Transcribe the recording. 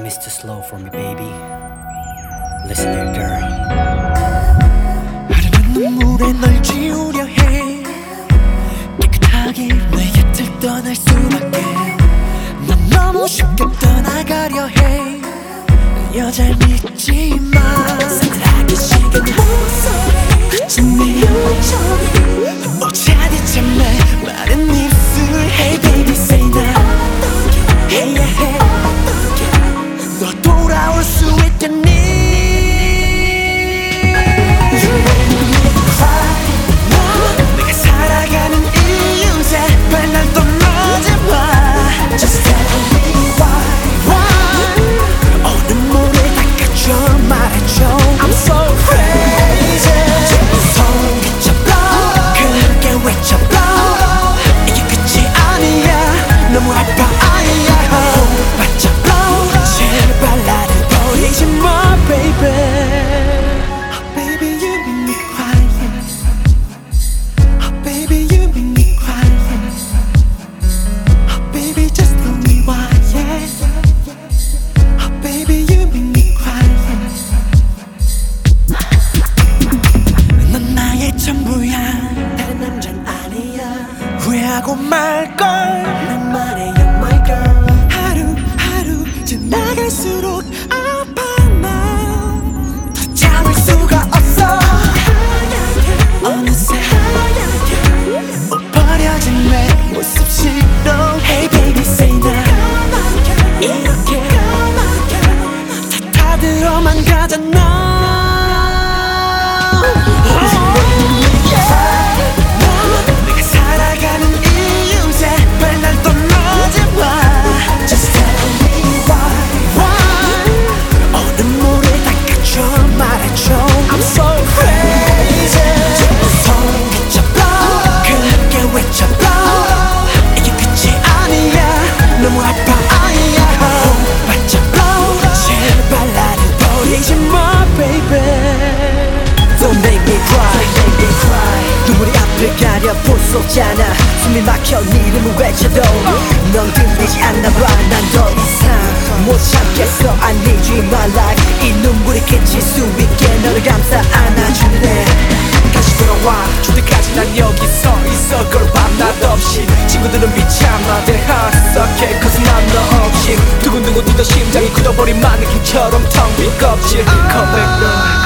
is too slow for me, baby. Listen here, girl. 흐르는 눈물에 널 지우려 해. 깨끗하게 내 곁을 떠날 수밖에. 난 너무 쉽게 떠나가려 해. 여잘 믿지 마. 사랑의 시간 목소리 그친 내 연락처리 오차디참마 마른 입술 Hey baby say now. 해야 해. 너 돌아올 수 있겠니? 내가 살아가는 이유 제발 날 떠나지 마. Just tell me why. 어느 모래 닦아줘 말해줘. I'm so crazy. 손끝 blow 크게 외쳐 blow. 이게 끝이 아니야. 너무 아파 아니야. 호흡받자 blow. 제발 나를 버리지 마 baby. 후회하고 말걸 난 말해 you're my girl. 하루하루 지나갈수록 아파 더 참을 수가 없어. 어느새 옷 버려진 내 모습 싫어. Hey baby say now. 이렇게 다 타들어만 가잖아. 눈물이 앞을 가려 볼 수 없잖아. 숨이 막혀 네 이름을 외쳐도 넌 들리지 않나봐. 난 더 이상 못 참겠어. I need you in my life. 이 눈물이 그칠 수 있게 너를 감싸 안아줄래. 다시 돌아와 줄 때까지 난 여기 서 있어. girl 밤낮 없이 친구들은 비참하 대 하석해 cause 난 너 없이 두근두근 뛰던 심장이 굳어버린 마네킹처럼 텅 빈 껍질. Come back girl.